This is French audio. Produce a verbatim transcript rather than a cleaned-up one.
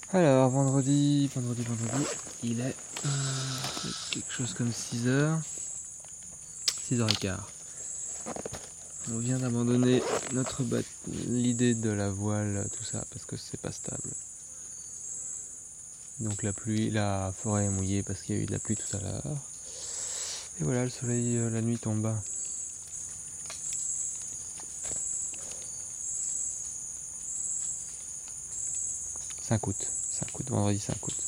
Alors, vendredi, vendredi, vendredi, il est euh, quelque chose comme six heures, six heures quinze. On vient d'abandonner notre bat- l'idée de la voile, tout ça, parce que c'est pas stable. Donc la pluie, la forêt est mouillée parce qu'il y a eu de la pluie tout à l'heure. Et voilà, le soleil, euh, la nuit tombe. cinq août, cinq août, vendredi cinq août.